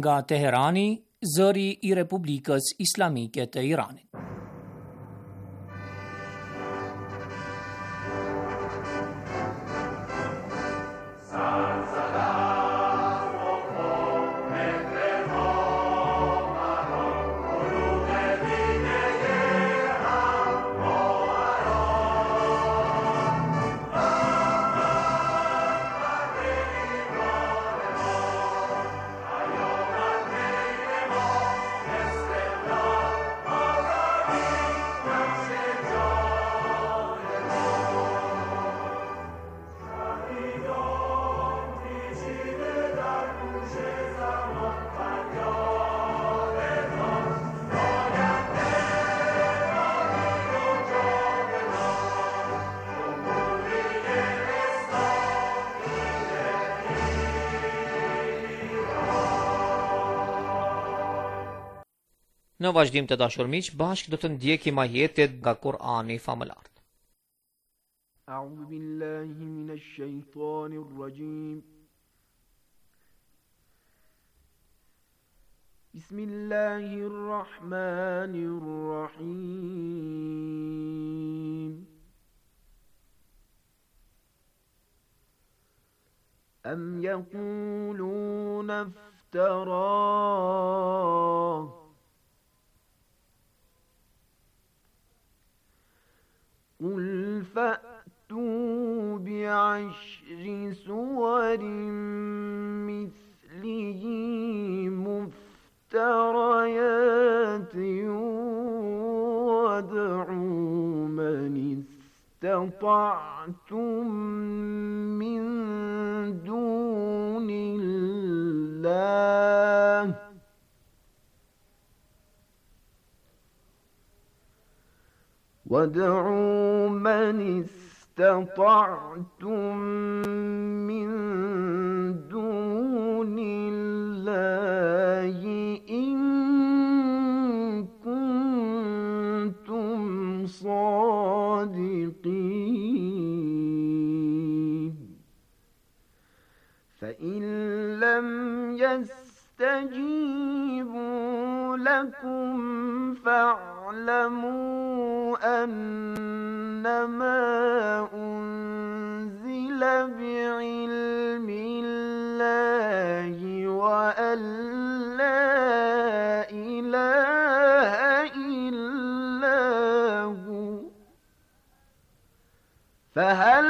nga Teherani, zëri I Republikës Islamike të Iranit. Në vazhdim të dashur miq, bashkë do të ndjekim ajetet nga Kur'ani famëlar. A'udhu billahi minash shaitanir rajim. Bismillahir rahmanir rahim. Am yaquluna iftara قل فأتوا بعشر سور مثله مفتريات وادعوا من استطعتم من دون الله وادعوا من استطعتم من دون الله إن كنتم صادقين فإن لم يستجيبوا لكم فاعلموا أنما أنزل بعلم الله وأن لا إله إلا هو فهل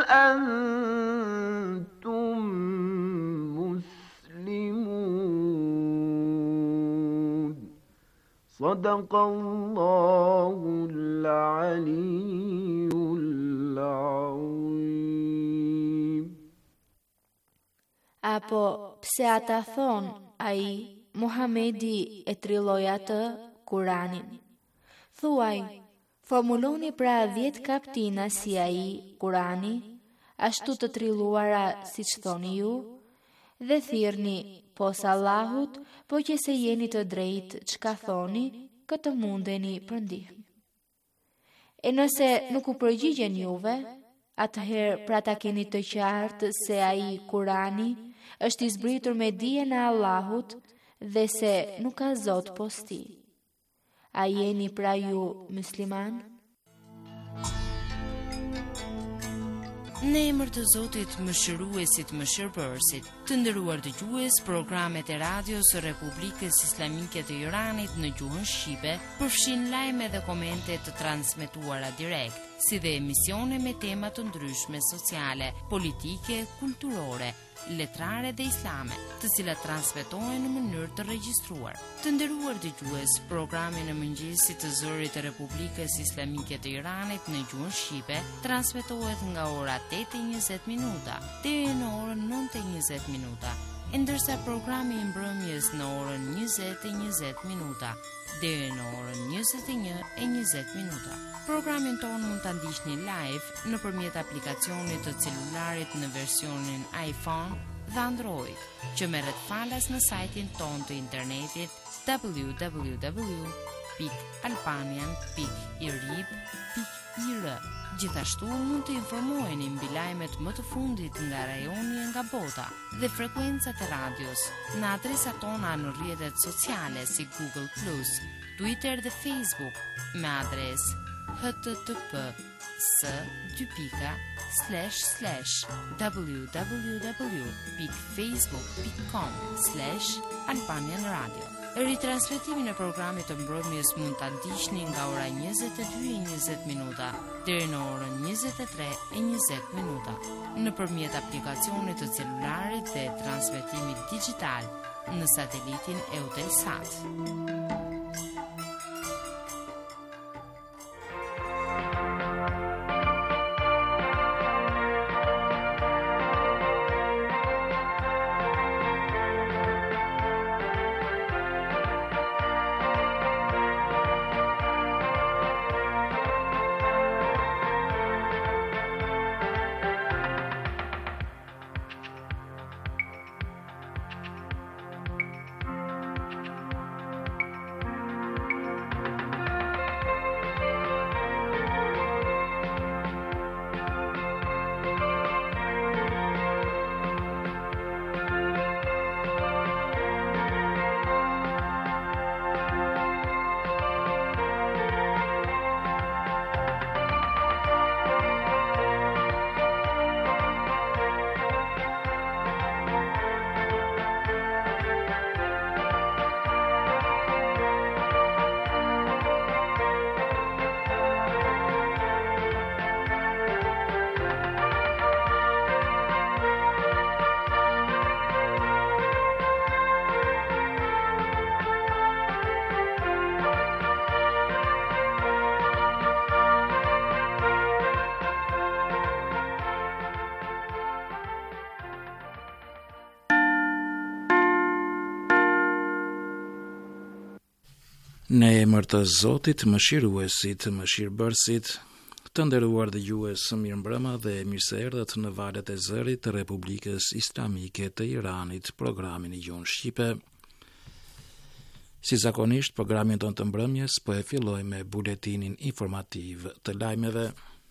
أنتم مسلمون صدق الله العلي العظيم. Apo pse ata thon ai Muhamedi e trilloi atë Kur'anin. Thuaj, formuloni pra 10 kaptina si ai Kur'ani, ashtu të trilluara siç thoni ju, dhe thirrni pos Allahut, po që se jeni të drejtë çka thoni, këtë mundeni për ndihmë. E nëse nuk u përgjigjen juve, atëherë pra ta keni të qartë se ai Kurani është I zbritur me dijen e Allahut dhe se nuk ka Zot pos tij. A jeni pra ju musliman? Në emër të Zotit mëshiruesit mëshirbërësit, të nderuar dëgjues, programet e radios së Republikës Islamike të Iranit në gjuhën shqipe përfshin lajme dhe komente të transmetuara direkt, si dhe emisione me tema të ndryshme sociale, politike, kulturore, letrare dhe islame, të cilat transmetohen në mënyrë të regjistruar. Të nderuar dëgjues, programi në mëngjesit të zërit të Republikës Islamike të Iranit në gjuhën shqipe transmetohet nga ora 8:20 deri në orën 9:20, ndërsa programi I mbrëmjes në orën 20:20 deri në orën 21:20. Programin tonë mund ta ndiqni live nëpërmjet aplikacionit të celularit në versionin iPhone dhe Android, që merret falas në sajtin tonë të internetit www.albanian.irib.ir. IR. Gjithashtu mund të informoheni mbi lajmet më të fundit nga rajoni e nga bota dhe frekuencat e radios në adresat tona në rrjetet sociale si Google+, Twitter dhe Facebook me adresë http://www.facebook.com/Albanian Radio. Ritransmetimin e programit të mbrëmjes mund ta ndiqni nga ora 22:20 deri në orën 23:20 nëpërmjet aplikacionit të celularit dhe transmetimit digjital në satelitin Eutelsat. Në emër të Zotit, mëshiruesit, mëshirbërësit, të nderuar dëgjues, mirëmbrëma dhe mirë se erdhët në valët e zërit të Republikës Islamike të Iranit, programin e gjuhën shqipe. Si zakonisht, programin tonë të mbrëmjes po e filloj me buletinin informativ të lajmeve.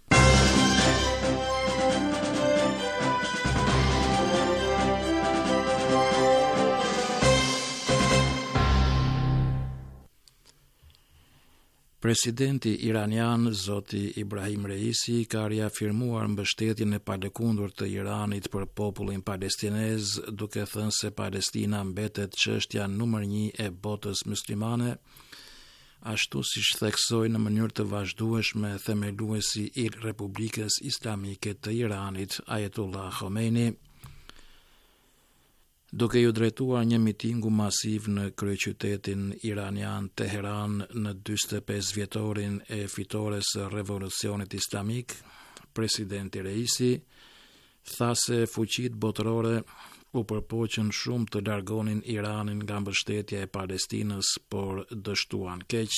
Presidenti iranian, zoti Ibrahim Reisi, ka riafirmuar mbështetjen e palëkundur të Iranit për popullin palestinez, duke thënë se Palestina mbetet çështja numër 1 e botës muslimane, ashtu siç theksoi në mënyrë të vazhdueshme themeluesi i Republikës Islamike të Iranit, Ayatollah Khomeini. Duke ju drejtuar një mitingu masiv në kryeqytetin iranian Teheran në 45 vjetorin e fitores së revolucionit islamik, presidenti Reisi tha se fuqitë botërore u përpoqën shumë të largonin Iranin nga mbështetja e Palestinës, por dështuan keq.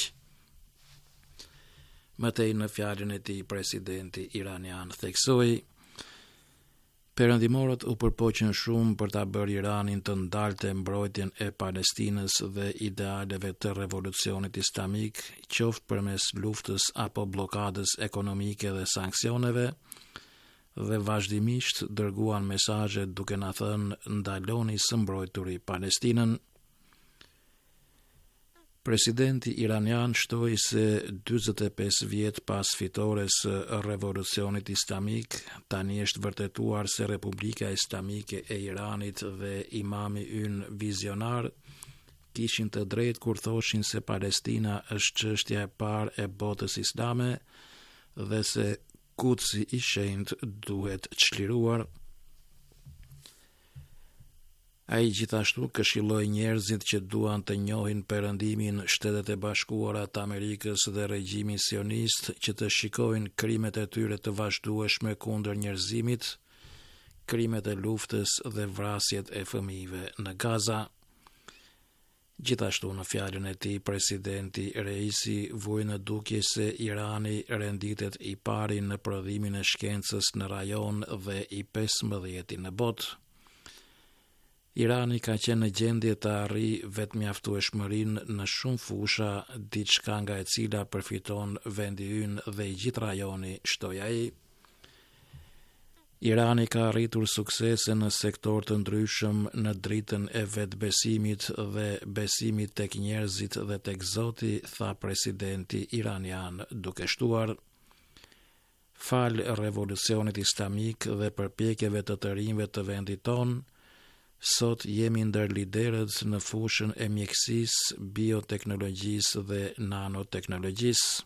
Mëtej në fjalën e tij, presidenti iranian theksoi: Perëndimorët u përpoqën shumë për ta bërë Iranin të ndalte mbrojtjen e Palestinës dhe idealeve të revolucionit islamik, qoftë përmes luftës apo bllokadës ekonomike dhe sanksioneve, dhe vazhdimisht dërguan mesazhe duke na thënë ndaloni së mbrojturi Palestinën. Presidenti iranian shtoi se 45 vjet pas fitores së revolucionit islamik, tani është vërtetuar se Republika Islamike e Iranit dhe imami ynë vizionar kishin të drejtë kur thoshin se Palestina është çështja e parë e botës islame dhe se Kutsi i shenjtë duhet çliruar. Ai gjithashtu këshilloi njerëzit që duan të njohin perëndimin Shtetet e Bashkuara të Amerikës dhe regjimin sionist që të shikojnë krimet e tyre të vazhdueshme kundër njerëzimit, krimet e luftës dhe vrasjet e fëmijëve në Gaza. Gjithashtu në fjalën e tij, presidenti Reisi vui në dukje se Irani renditet i pari në prodhimin e shkencës në rajon dhe i 15 në botë. Irani ka qenë në gjendje të arrijë vetëmjaftueshmërinë në shumë fusha, diçka nga e cila përfiton vendi ynë dhe i gjithë rajoni, shtoi ai. Irani ka arritur suksese në sektor të ndryshëm në dritën e vetbesimit dhe besimit tek njerëzit dhe tek Zoti, tha presidenti iranian, duke shtuar: fal revolucionit islamik dhe përpjekjeve të rinjve të vendit ton, sot jemi ndër liderët në fushën e mjekësisë, bioteknologjisë dhe nanoteknologjisë.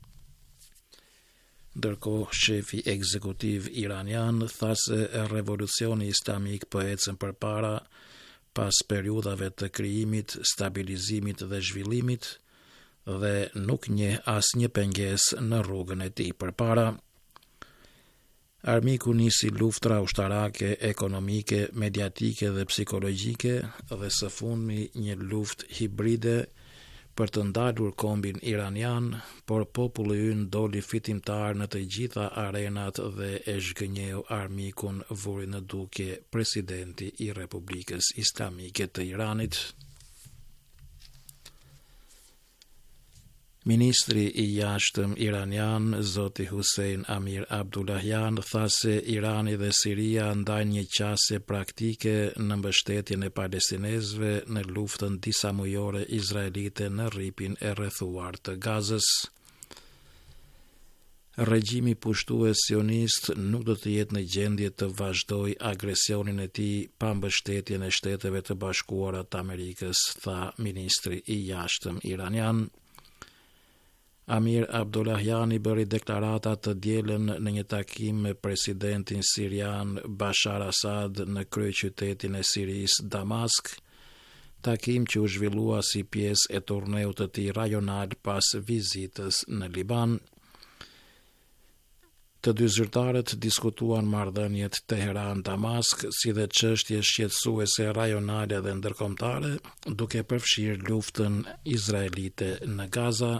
Ndërkohë, shefi ekzekutiv iranian tha se revolucioni islamik po ecën përpara pas periudhave të krijimit, stabilizimit dhe zhvillimit dhe nuk njeh asnjë pengesë në rrugën e tij përpara. Armiku nisi luftra ushtarake, ekonomike, mediatike dhe psikologjike dhe së fundmi një luftë hibride për të ndalur kombin iranian, por populli ynë doli fitimtar në të gjitha arenat dhe e zhgënjeu armikun, vuri në dukje presidenti i Republikës Islamike të Iranit. Ministri i jashtëm iranian, zoti Hussein Amir Abdullahian, tha se Irani dhe Siria ndajnë një qasje praktike në mbështetjen e palestinezëve në luftën disa mujore izraelite në rripin e rrethuar të Gazës. Regjimi pushtues sionist nuk do të jetë në gjendje të vazhdojë agresionin e tij pa mbështetjen e Shteteve të Bashkuara të Amerikës, tha ministri i jashtëm iranian. Amir Abdullahiani bëri deklarata të dielën në një takim me presidentin sirian Bashar Assad në kryeqytetin e Sirisë, Damask, takim që u zhvillua si pjesë e turneut të tij rajonal pas vizitës në Liban. Të dy zyrtarët diskutuan marrëdhëniet Teheran-Damask, si dhe çështje shqetësuese rajonale dhe ndërkombëtare, duke përfshirë luftën izraelite në Gaza.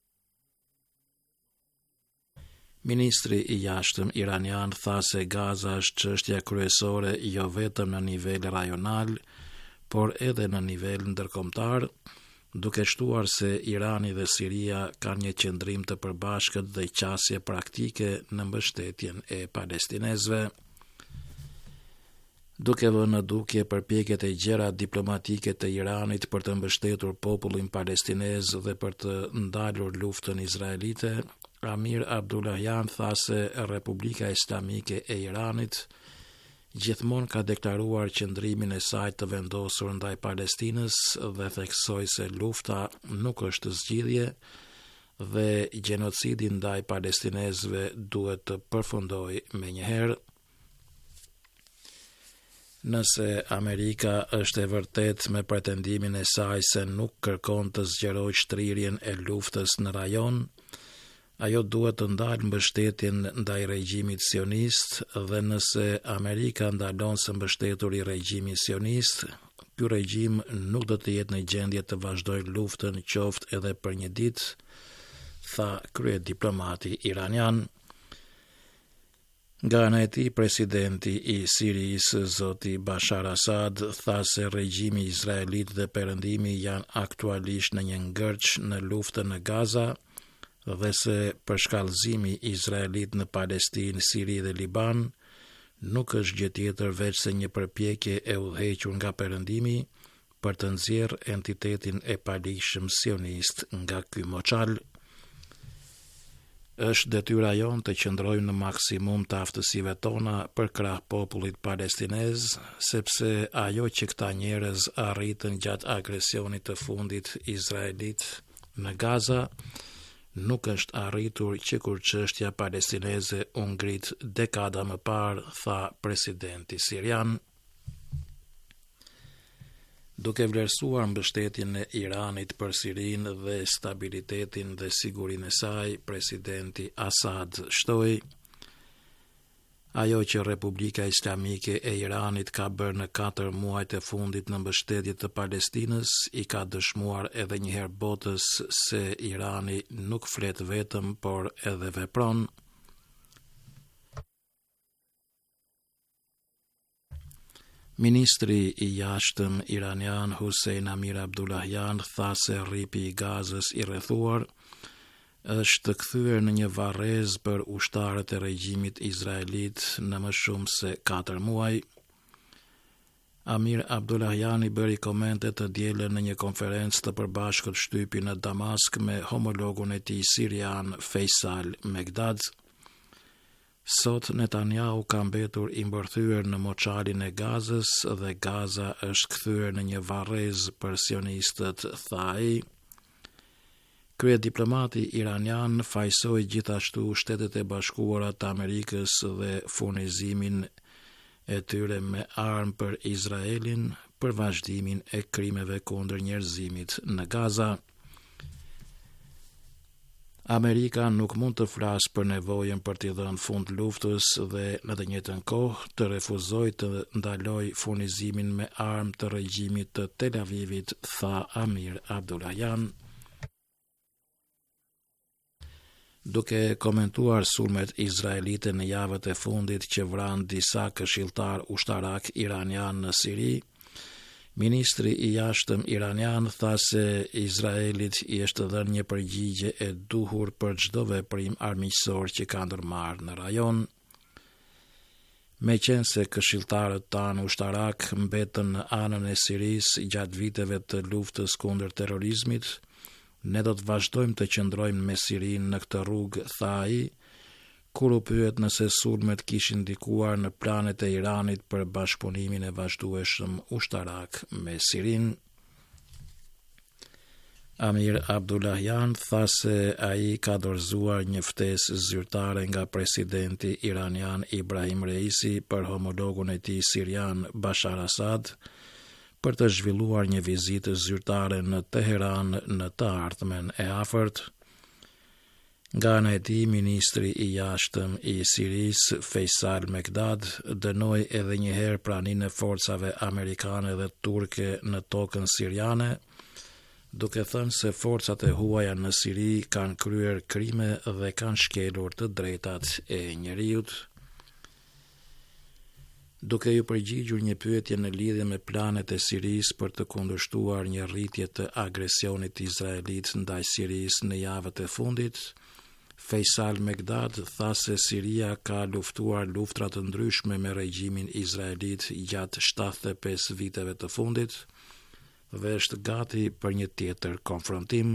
Ministri i jashtëm iranian tha se Gaza është çështja kryesore jo vetëm në nivel rajonal, por edhe në nivel ndërkombëtar, duke shtuar se Irani dhe Siria kanë një qëndrim të përbashkët dhe qasje praktike në mbështetjen e palestinezëve. Duke vënë në dukje përpjekjet e gjera diplomatike të Iranit për të mbështetur popullin palestinez dhe për të ndalur luftën izraelite, Amir Abdullahian tha se Republika Islamike e Iranit gjithmonë ka deklaruar qëndrimin e saj të vendosur ndaj Palestinës dhe theksoi se lufta nuk është zgjidhje dhe gjenocidi ndaj palestinezëve duhet të përfundojë menjëherë. Nëse Amerika është e vërtet me pretendimin e saj se nuk kërkon të zgjerojë shtrirjen e luftës në rajon, ajo duhet të ndalë mbështetjen ndaj regjimit sionist dhe nëse Amerika ndalon së mbështeturi regjimi sionist, ky regjim nuk do të jetë në gjendje të vazhdojë luftën qoftë edhe për një ditë, tha kryediplomati iranian. Nga ana e tij, presidenti i Sirisë, zoti Bashar Assad, tha se regjimi izraelit dhe perëndimi janë aktualisht në një ngërç në luftën në Gaza dhe se përshkallëzimi izraelit në Palestinë, Siri dhe Liban nuk është gjë tjetër veç se një përpjekje e udhëhequr nga perëndimi për të nxjerrë entitetin e palishëm sionist nga ky moçal. Është detyra jonë të qëndrojmë në maksimum të aftësive tona për krah popullit palestinez, sepse ajo që këta njerëz arritën gjatë agresionit të fundit izraelit në Gaza nuk është arritur që kur çështja palestineze u ngrit dekada më parë, tha presidenti sirian. Duke vlerësuar mbështetjen e Iranit për Sirinë dhe stabilitetin dhe sigurinë e saj, presidenti Assad shtoi: ajo që Republika Islamike e Iranit ka bërë në 4 muajt e fundit në mbështetje të Palestinës i ka dëshmuar edhe një herë botës se Irani nuk flet vetëm, por edhe vepron. Ministri I jashtëm iranian Hussein Amir Abdullahian tha se rripi I Gazës I rrethuar është kthyer në një varrez për ushtarët e regjimit izraelit në më shumë se 4 muaj. Amir Abdullahian I bëri komente të dielën në një konferencë të përbashkët shtypi në Damask me homologun e tij sirian Faisal Megdad. Sot Netanyahu ka mbetur I mbërthyer në moçalin e Gazës dhe Gaza është kthyer në një varrez për sionistët, tha ai. Kryediplomati iranian fajsoi gjithashtu Shtetet e Bashkuara të Amerikës dhe furnizimin e tyre me armë për Izraelin për vazhdimin e krimeve kundër njerëzimit në Gaza. Amerika nuk mund të flasë për nevojën për t'i dhënë fund luftës dhe në të njëjtën kohë të refuzojë të ndalojë furnizimin me armë të regjimit të Tel Avivit, tha Amir Abdullahian. Duke komentuar sulmet izraelite në javët e fundit që vranë disa këshilltar ushtarak iranian në Siri, Ministri I jashtëm iranian tha se Izraelit I është dhënë një përgjigje e duhur për çdo veprim armiqësor që ka ndërmarrë në rajon. Meqense këshilltarët tanë ushtarak mbetën në anën e Sirisë gjatë viteve të luftës kundër terrorizmit, ne do të vazhdojmë të qëndrojmë me Sirinë në këtë rrugë, tha ai, kur u pyet nëse sulmet kishin ndikuar në planet e Iranit për bashkëpunimin e vazhdueshëm ushtarak me Sirinë. Amir Abdullahian tha se ai ka dorëzuar një ftesë zyrtare nga presidenti iranian Ibrahim Reisi për homologun e tij sirian Bashar Assad për të zhvilluar një vizitë zyrtare në Teheran në të ardhmen e afërt. Nga ana e tij, ministri I jashtëm I Sirisë Faisal Megdad dënoi edhe një herë praninë e forcave amerikane dhe turke në tokën siriane, duke thënë se forcat e huaja në Siri kanë kryer krime dhe kanë shkelur të drejtat e njerëzit. Duke ju përgjigjur një pyetje në lidhje me planet e Sirisë për të kundërshtuar një rritje të agresionit izraelit ndaj Sirisë në javët e fundit, Faisal Megdad tha se Siria ka luftuar luftra të ndryshme me regjimin izraelit gjatë 75 viteve të fundit dhe është gati për një tjetër konfrontim.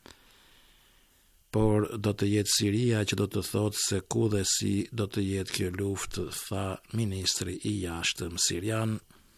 Por do të jetë Siria që do të thotë se ku dhe si do të jetë kjo luftë, tha ministri I jashtëm sirian.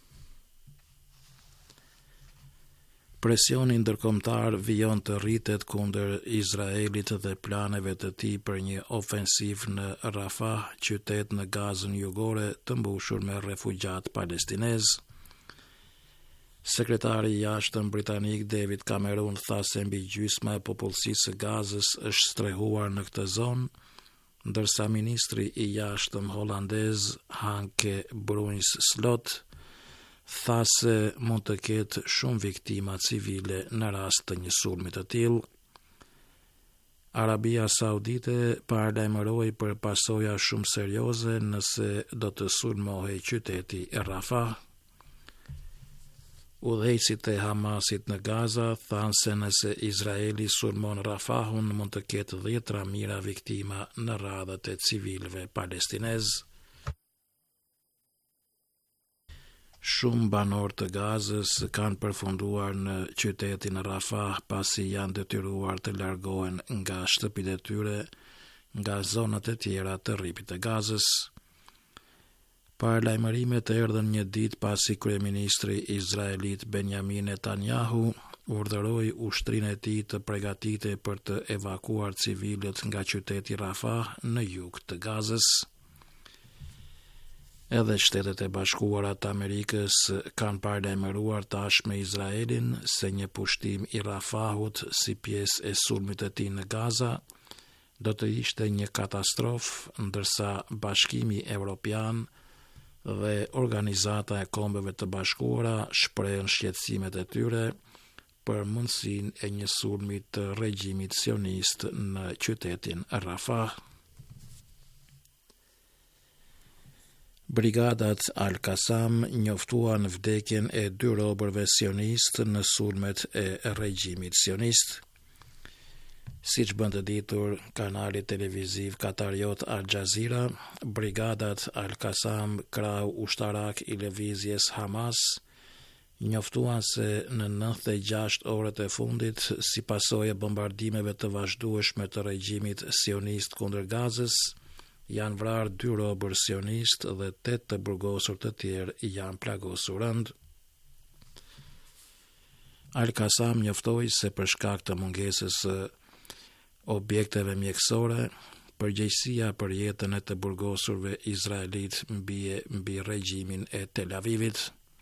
Presioni ndërkombëtar vijon të rritet kundër Izraelit dhe planeve të tij për një ofensiv në Rafah, qytet në Gazën jugore të mbushur me refugjat palestinez. Sekretari I jashtëm britanik David Cameron tha se mbi gjysma e popullsisë së Gazës është strehuar në këtë zonë, ndërsa ministri I jashtëm holandez Hanke Bruins Slot tha se mund të ketë shumë viktima civile në rast të një sulmi të tillë. Arabia Saudite paralajmëroi për pasoja shumë serioze nëse do të sulmohej qyteti e Rafah. Udhëheqësit e Hamasit në Gaza thanë se nëse Izraeli sulmon Rafahun mund të ketë 10.000 viktima në radhët e civilëve palestinez. Shumë banor të Gazës kanë përfunduar në qytetin Rafah pasi janë detyruar të largohen nga shtëpitë e tyre nga zonat e tjera të rripit të Gazës. Paralajmërimet erdhën një ditë pasi kryeministri izraelit Benjamin Netanyahu urdhëroi ushtrinë e tij të përgatitej për të evakuar civilët nga qyteti Rafah në jug të Gazës. Edhe Shtetet e Bashkuara të Amerikës kanë paralajmëruar tashmë Izraelin se një pushtim I Rafahut si pjesë e sulmit të tij në Gaza do të ishte një katastrofë, ndërsa Bashkimi Evropian dhe Organizata e Kombeve të Bashkuara shprehen shqetësimet e tyre për mundësinë e një sulmi të regjimit sionist në qytetin Rafah. Brigadat Al-Qassam njoftuan vdekjen e 2 robërve sionistë në sulmet e regjimit sionist. Siç bën të ditur kanali televiziv katariot Al Jazeera, brigadat Al-Qassam, krau ushtarak i lëvizjes Hamas, njoftuan se në 96 orët e fundit, si pasojë e bombardimeve të vazhdueshme të regjimit sionist kundër Gazës, janë vrarë 2 robër sionist dhe 8 të burgosur të tjerë janë plagosur rënd. Al-Qassam njoftoi se për shkak të mungesës së objekteve mjekësore, përgjegjësia për jetën e të burgosurve izraelit mbi regjimin e Tel Avivit.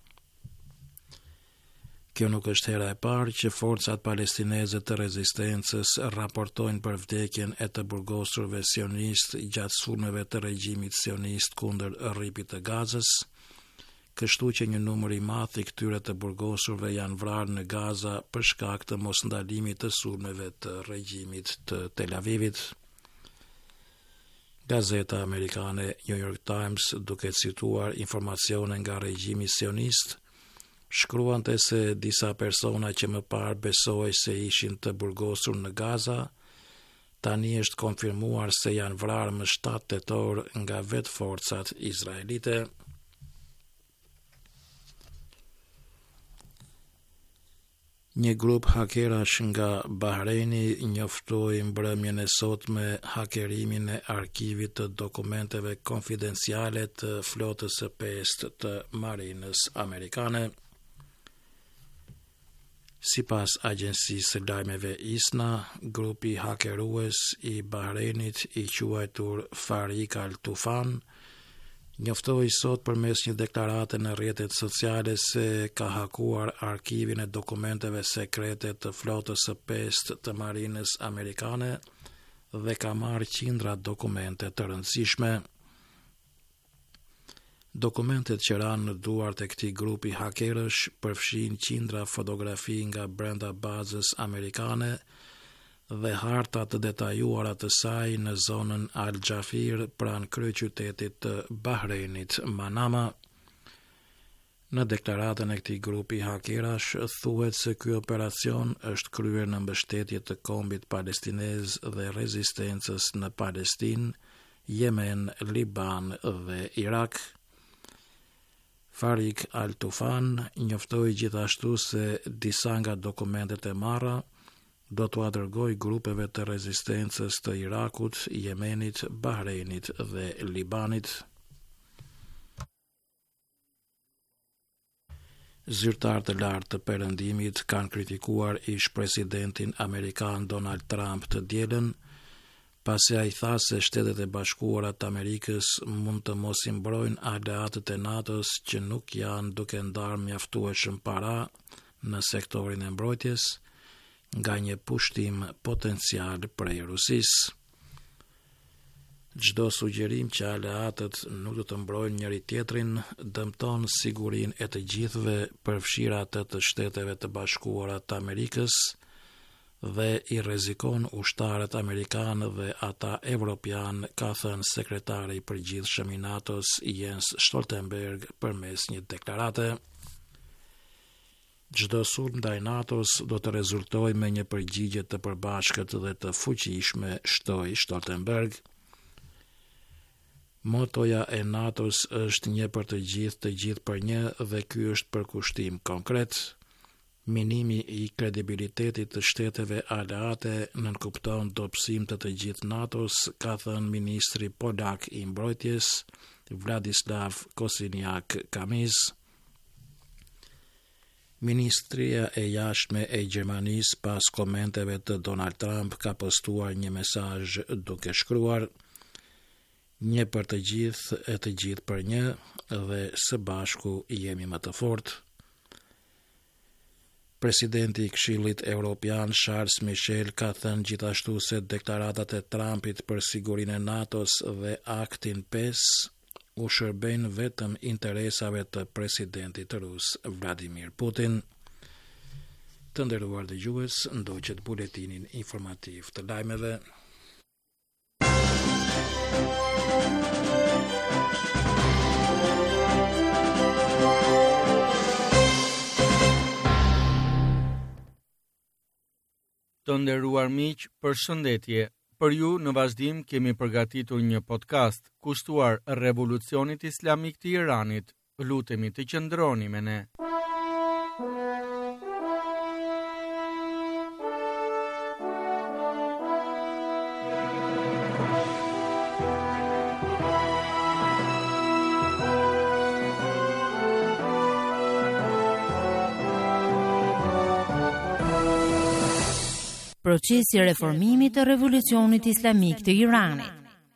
Kjo nuk është hera e parë që forcat palestineze të rezistencës raportojnë për vdekjen e të burgosurve sionist gjatë sulmeve të regjimit sionist kundër rripit të Gazës, kështu që një numër i madh i këtyre të burgosurve janë vrarë në Gaza për shkak të mosndalimit të sulmeve të regjimit të Tel Avivit. Gazeta amerikane New York Times, duke cituar informacione nga regjimi sionist, shkruante se disa persona që më parë besoi se ishin të burgosur në Gaza, tani është konfirmuar se janë vrarë më 7 tetor nga vetë forcat izraelite. Një grup hakerash nga Bahreini njoftoi mbrëmjen e sotme hakerimin e arkivit të dokumenteve konfidenciale të flotës së 5 të Marinës Amerikane. Sipas agjencisë së lajmeve ISNA, grupi hakerues i Bahreinit i quajtur Farik Al-Tufan njoftoi sot përmes një deklarate në rrjetet sociale se ka hakuar arkivin e dokumenteve sekrete të flotës së 5 të Marinës Amerikane dhe ka marrë qindra dokumente të rëndësishme. Dokumentet që ranë në duart e këtij grupi hakerësh përfshin qindra fotografi nga brenda bazës amerikane dhe harta të detajuara të saj në zonën Al Jafir pranë kryeqytetit të Bahreinit, Manama. Në deklaratën e këtij grupi hakerash thuhet se ky operacion është kryer në mbështetje të kombit palestinez dhe rezistencës në Palestinë, Yemen, Liban dhe Irak. Farik Al-Tufan njoftoi gjithashtu se disa nga dokumentet e marra do t'u dërgoj grupeve të rezistencës të Irakut, Yemenit, Bahreinit dhe Libanit. Zyrtarë të lartë të Perëndimit kanë kritikuar ish-presidentin amerikan Donald Trump të dielën, pasi ai tha se Shtetet e Bashkuara të Amerikës mund të mos i mbrojnë aleatët e NATO-s që nuk janë duke ndarë mjaftueshëm para në sektorin e mbrojtjes nga një pushtim potencial prej Rusisë. Çdo sugjerim që aleatët nuk do të mbrojnë njëri tjetrin dëmton sigurinë e të gjithëve, përfshirë atë të Shteteve të Bashkuara të Amerikës, dhe i rrezikon ushtarët amerikanë dhe ata evropian, ka thënë sekretari i përgjithshëm i NATO-s Jens Stoltenberg përmes një deklarate. Çdo sulm ndaj NATO-s do të rezultojë me një përgjigje të përbashkët dhe të fuqishme, shtoi Stoltenberg. Motoja e NATO-s është një për të gjithë për një, dhe ky është përkushtim konkret. Minimi i kredibilitetit të shteteve aleate nënkupton dobësim të gjithë NATO-s, ka thënë ministri polak i mbrojtjes Vladislav Kosiniak-Kamiz. Ministria e jashtme e Gjermanisë pas komenteve të Donald Trump ka postuar një mesazh duke shkruar: "Një për të gjithë e të gjithë për një, dhe së bashku jemi më të fortë." Presidenti i Këshillit Evropian Charles Michel ka thënë gjithashtu se deklaratat e Trumpit për sigurinë e NATO-s dhe aktin 5 u shërbejnë vetëm interesave të presidentit rus Vladimir Putin. Të nderuar dëgjues, ndoqët buletinin informativ të lajmeve. Të nderuar miq, përshëndetje. Për ju në vazhdim kemi përgatitur një podcast kushtuar revolucionit islamik të Iranit. Lutemi të qëndroni me ne. Procesi i reformimit të revolucionit islamik të Iranit.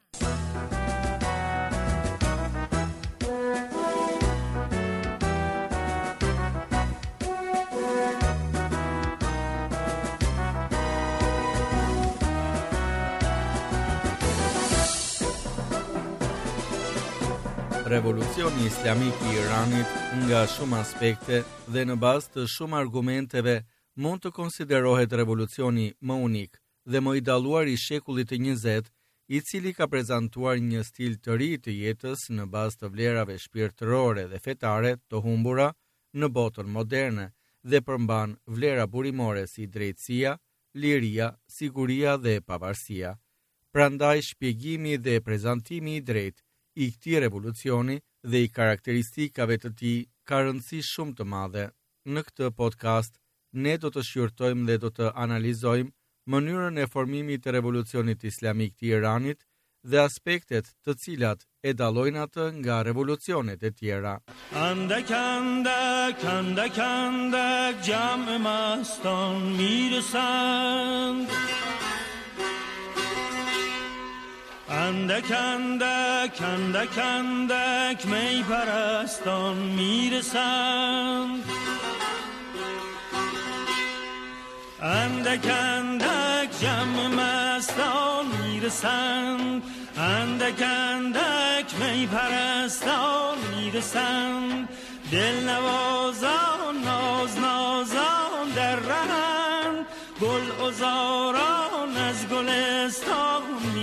Revolucioni islamik i Iranit nga shumë aspekte dhe në bazë të shumë argumenteve mund të konsiderohet revolucioni më unik dhe më i dalluar i shekullit të 20, i cili ka prezantuar një stil të ri të jetës në bazë të vlerave shpirtërore dhe fetare të humbura në botën moderne dhe përmban vlera burimore si drejtësia, liria, siguria dhe pavarësia. Prandaj shpjegimi dhe prezantimi i drejtë i këtij revolucioni dhe i karakteristikave të tij ka rëndësi shumë të madhe. Në këtë podcast ne do të shqyrtojmë dhe do të analizojmë mënyrën e formimit të revolucionit islamik të Iranit dhe aspektet të cilat e dallojnë atë nga revolucionet e tjera. Andek andek andek andek jam maston mirsand Andek andek andek andek می پرستان میرسند اندک اندک جمع مستان میرسند اندک اندک می پرستان میرسند دل نوازان ناز نازان در رهند گل عذاران از گلستان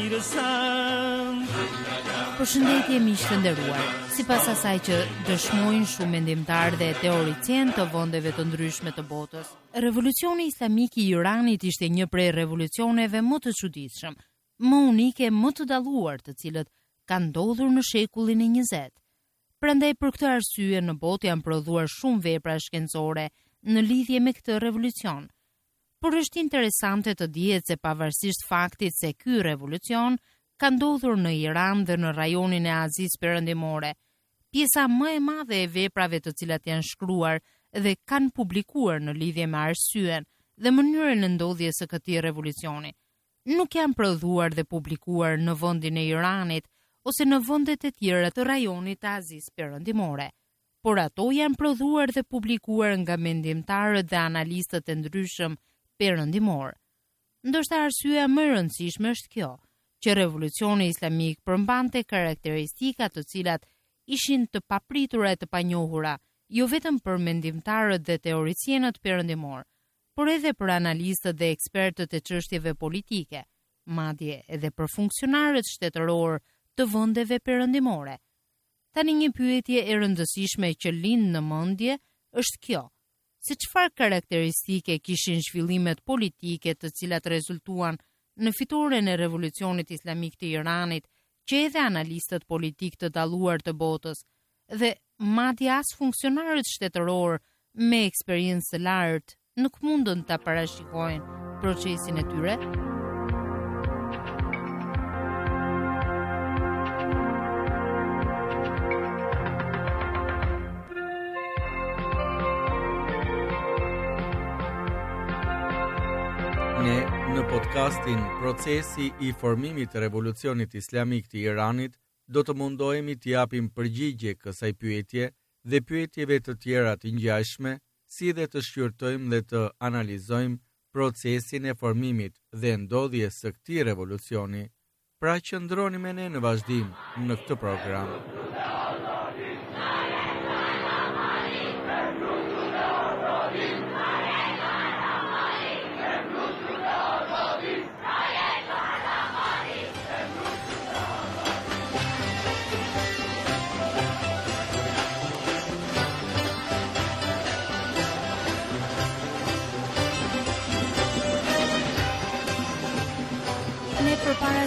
میرسند. Përshëndetje miq të nderuar. Sipas asaj që dëshmojnë shumë mendimtarë dhe teoricienë të vendeve të ndryshme të botës, revolucioni islamik i Iranit ishte një prej revolucioneve më të çuditshëm, më unike, më të dalluar, të cilët kanë ndodhur në shekullin e 20. Prandaj për këtë arsye në botë janë prodhuar shumë vepra shkencore në lidhje me këtë revolucion. Por është interesante të dihet se pavarësisht faktit se ky revolucion ka ndodhur në Iran dhe në rajonin e Azisë Perëndimore, pjesa më e madhe e veprave të cilat janë shkruar dhe kanë publikuar në lidhje me arsyen dhe mënyrën e ndodhjes së këtij revolucioni, nuk janë prodhuar dhe publikuar në vendin e Iranit ose në vendet e tjera të rajonit të Azisë Perëndimore, por ato janë prodhuar dhe publikuar nga mendimtarët dhe analistët e ndryshëm perëndimor. Ndoshta arsyeja më e rëndësishme është kjo, që revolucioni islamik përmbante karakteristika të cilat ishin të papritura e të panjohura, jo vetëm për mendimtarët dhe teoricienët perëndimor, por edhe për analistët dhe ekspertët e çështjeve politike, madje edhe për funksionarët shtetëror të vendeve perëndimore. Tani një pyetje e rëndësishme që lind në mendje është kjo: se çfarë karakteristike kishin zhvillimet politike të cilat rezultuan në fitoren e revolucionit islamik të Iranit, që edhe analistët politik të dalluar të botës dhe madje as funksionarët shtetëror me eksperiencë të lartë nuk mundën ta parashikojnë procesin e tyre? Ne në podcastin Procesi i formimit të revolucionit islamik të Iranit do të mundohemi të japim përgjigje kësaj pyetje dhe pyetjeve të tjera të ngjashme, si dhe të shqyrtojmë dhe të analizojmë procesin e formimit dhe ndodhjes së këtij revolucioni. Pra qëndroni me ne në vazhdim në këtë program.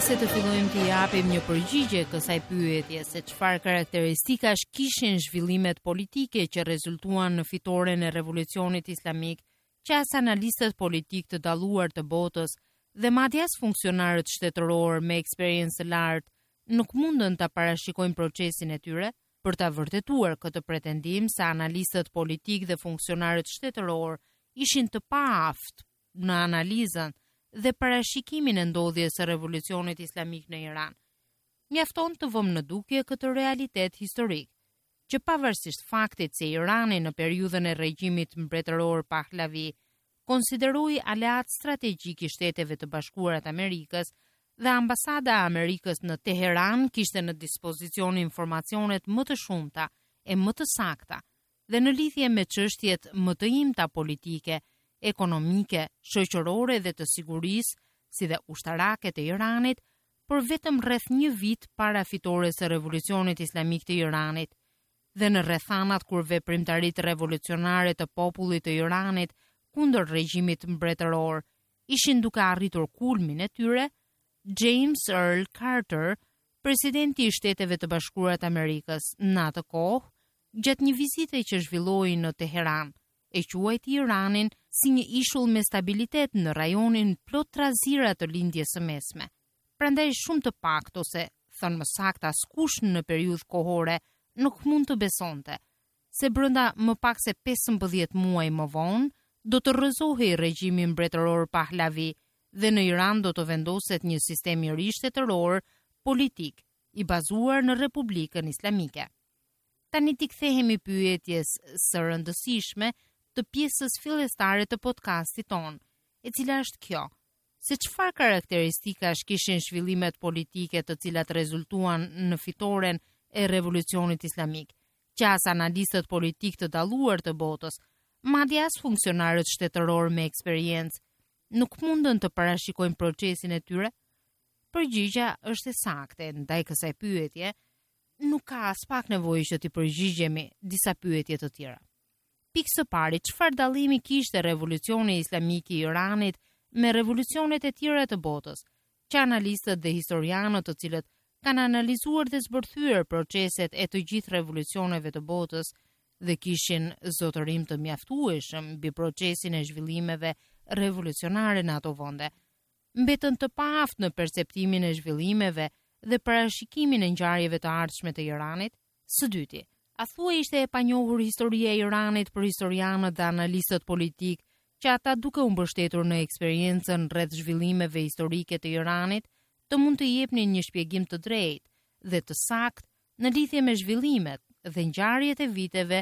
se të fillojmë të japim një përgjigje kësaj pyetje se çfarë karakteristikash kishin zhvillimet politike që rezultuan në fitoren e revolucionit islamik, që as analistët politik të dalluar të botës dhe madje as funksionarët shtetëror me eksperiencë të lartë nuk mundën ta parashikojnë procesin e tyre. Për ta vërtetuar këtë pretendim se analistët politik dhe funksionarët shtetëror ishin të paaft në analizën dhe parashikimin e ndodhjes së revolucionit islamik në Iran, mjafton të vëmë në dukje këtë realitet historik, që pavarësisht faktit se Irani në periudhën e regjimit mbretëror Pahlavi konsideroi aleat strategjik i Shteteve të Bashkuara të Amerikës dhe ambasada e Amerikës në Teheran kishte në dispozicion informacionet më të shumta e më të sakta dhe në lidhje me çështjet më të imta politike, ekonomike, shoqërore dhe të sigurisë, si dhe ushtarake të Iranit, për vetëm rreth një vit para fitores së revolucionit islamik të Iranit, dhe në rrethanat kur veprimtaritë revolucionare të popullit të Iranit kundër regjimit mbretëror ishin duke arritur kulmin e tyre, James Earl Carter, presidenti i Shteteve të Bashkuara të Amerikës, në atë kohë, gjatë një vizite që zhvilloi në Teheran, e quajti Iranin si një ishull me stabilitet në rajonin plot trazira të lindjes së mesme. Prandaj shumë të pakt ose, thënë më saktë, askush në periudhë kohore nuk mund të besonte se brenda më pak se 15 muaj më vonë do të rrëzohej regjimi mbretëror Pahlavi dhe në Iran do të vendoset një sistem i ri shtetëror politik i bazuar në Republikën Islamike. Tani t'i kthehemi pyetjes së rëndësishme të pjesës fillestare të podcastit ton, e cila është kjo: se çfarë karakteristikash kishin zhvillimet politike të cilat rezultuan në fitoren e revolucionit islamik, që as analistët politik të dalluar të botës, madje as funksionarët shtetëror me eksperiencë, nuk mundën të parashikojnë procesin e tyre? Përgjigja është e saktë ndaj kësaj pyetje, nuk ka as pak nevojë që t'i përgjigjemi disa pyetje të tjera. Pikë së pari, çfarë dallimi kishte revolucioni islamik i Iranit me revolucionet e tjera të botës, që analistët dhe historianët të cilët kanë analizuar dhe zbërthyer proceset e të gjithë revolucioneve të botës dhe kishin zotërim të mjaftueshëm mbi procesin e zhvillimeve revolucionare në ato vende, mbetën të paaft në perceptimin e zhvillimeve dhe parashikimin e ngjarjeve të ardhshme të Iranit. Së dyti, a thua ishte e panjohur historia e Iranit për historianët dhe analistët politik që ata duke u mbështetur në eksperiencën rreth zhvillimeve historike të Iranit, të mund të jepnin një shpjegim të drejtë dhe të saktë në lidhje me zhvillimet dhe ngjarjet e viteve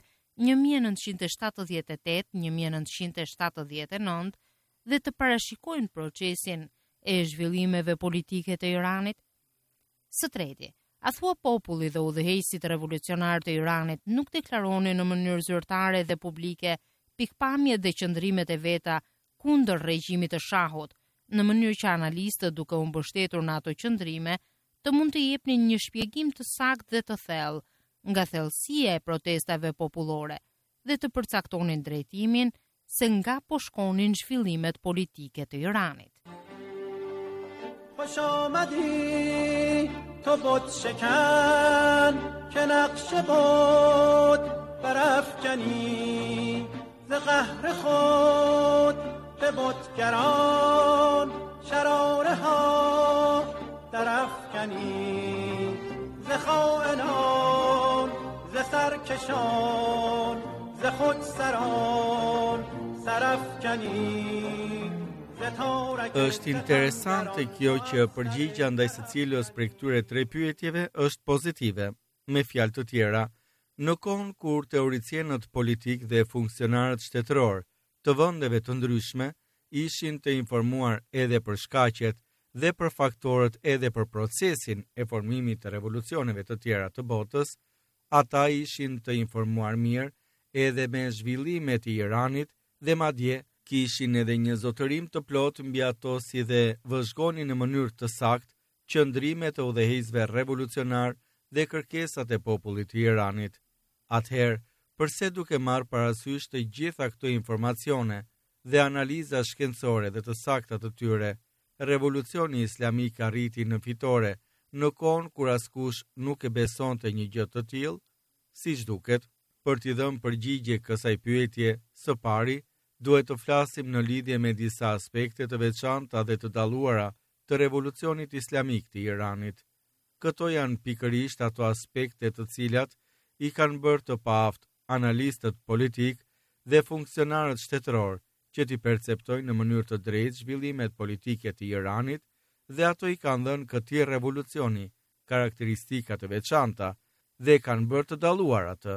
1978-1979 dhe të parashikojnë procesin e zhvillimeve politike të Iranit? Së treti, a thua populli dhe udhëheqësit revolucionar të Iranit nuk deklaronin në mënyrë zyrtare dhe publike pikpamjet dhe qëndrimet e veta kundër regjimit të shahut, në mënyrë që analistët duke u mbështetur në ato qëndrime të mund të jepnin një shpjegim të saktë dhe të thellë nga thellësia e protestave popullore dhe të përcaktonin drejtimin se nga po shkonin zhvillimet politike të Iranit. خوش آمدی تو بت شکن که نقش بود برافکنی ز قهر خود به بتگران شراره ها درافکنی ز خائنان ز سرکشان ز خودسران سرافکنی. Është interesante kjo që përgjigja ndaj secilës prej këtyre tre pyetjeve është pozitive. Me fjalë të tjera, në kohën kur teoricienët politik dhe funksionarët shtetëror të vendeve të ndryshme ishin të informuar edhe për shkaqet dhe për faktorët edhe për procesin e formimit të revolucioneve të tjera të botës, ata ishin të informuar mirë edhe me zhvillimet e Iranit dhe madje kishin edhe një zotërim të plot mbi ato si dhe vëzhgonin në mënyrë të saktë qëndrimet e udhëheqësve revolucionar dhe kërkesat e popullit të Iranit. Atëherë, përse duke marrë parasysh të gjitha këto informacione dhe analiza shkencore dhe të sakta të tyre, revolucioni islamik arriti në fitore në kohën kur askush nuk e besonte një gjë të tillë, siç duket, për t'i dhënë përgjigje kësaj pyetje, së pari duhet të flasim në lidhje me disa aspekte të veçanta dhe të dalluara të revolucionit islamik të Iranit. Këto janë pikërisht ato aspekte të cilat i kanë bërë të paaft analistët politik dhe funksionarët shtetëror që t'i perceptojnë në mënyrë të drejtë zhvillimet politike të Iranit dhe ato i kanë dhënë këtij revolucioni karakteristika të veçanta dhe kanë bërë të dalluar atë.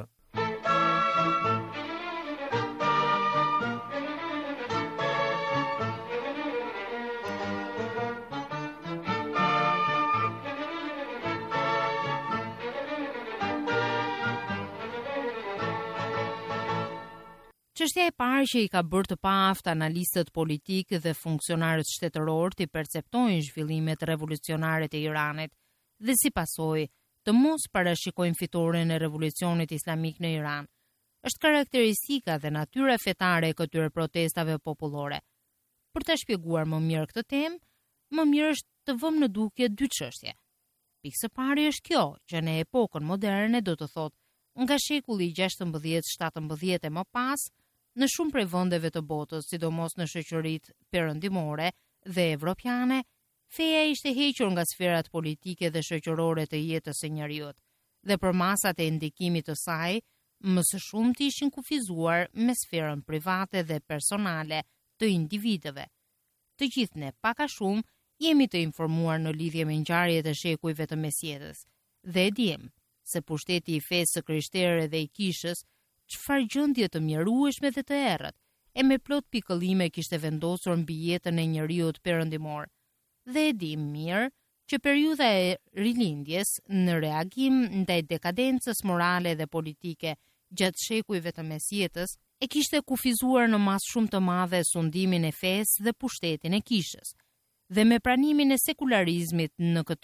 Çështja e parë që i ka bërë të paaft analistët politikë dhe funksionarët shtetëror të perceptojnë zhvillimet revolucionare të Iranit dhe si pasojë të mos parashikojnë fitoren e revolucionit islamik në Iran, është karakteristika dhe natyra fetare e këtyre protestave popullore. Për të shpjeguar më mirë këtë temë, më mirë është të vëmë në dukje dy çështje. Pikë së pari është kjo, që në epokën moderne do të thotë nga shekulli 16-17 e më pas, në shumë prej vendeve të botës, sidomos në shoqëritë perëndimore dhe evropiane, feja ishte hequr nga sferat politike dhe shoqërore të jetës së njerëzit, dhe për masat e ndikimit të saj, më së shumti ishin kufizuar me sferën private dhe personale të individëve. Të gjithë ne, pak a shumë, jemi të informuar në lidhje me ngjarjet e shekujve të mesjetës, dhe e dimë se pushteti i fesë së krishterë dhe i kishës çfarë gjendje të mjerueshme dhe të errët, e me plot pikëllime kishte vendosur mbi jetën e njeriut perëndimor. Dhe e dim mirë që periudha e rilindjes në reagim ndaj dekadencës morale dhe politike gjatë shekujve të mesjetës e kishte kufizuar në masë shumë të madhe sundimin e fesë dhe pushtetin e kishës. Dhe me pranimin e sekularizmit